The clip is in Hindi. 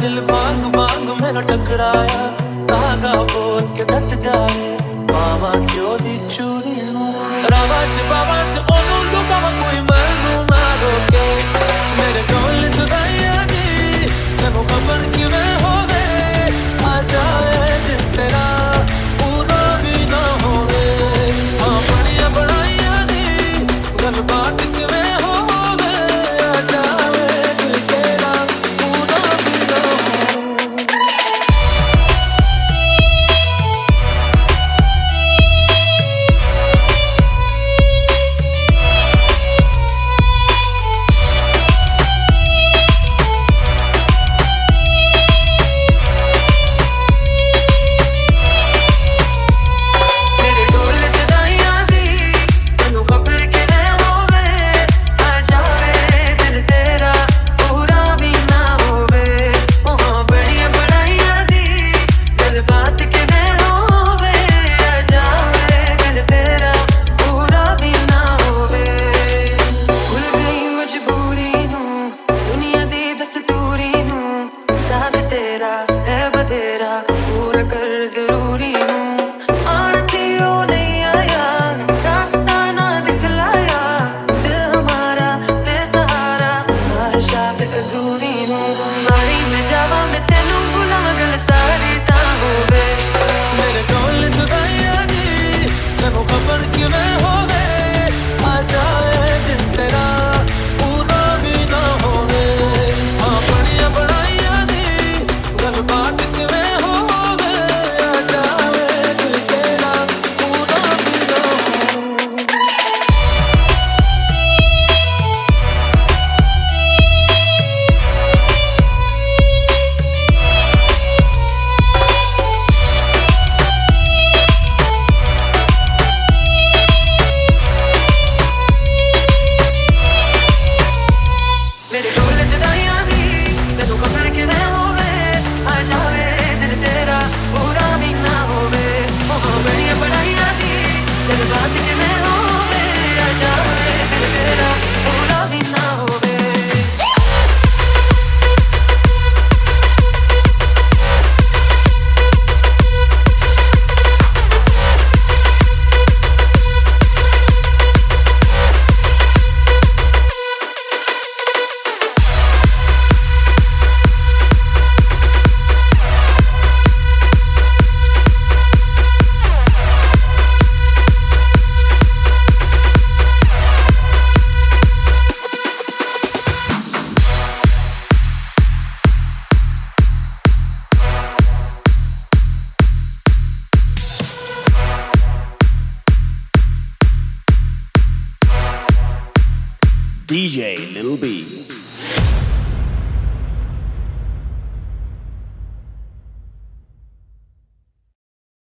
दिल मांग मांग मेरा टकराया धागा बोल के दस जाए मामा क्यों दी चूरी बाबा च ओनू लुकावा कोई मैनू ना रोके मेरे ढोल जुदाइया दी तेनू खबर किवें होवे आ जाए दिल तेरा पूरा भी ना होवे हाँ बड़िया बड़ाइया दी गल बात किवें होवे आ जाए दिल तेरा पूरा भी ना होवे DJ Lil B.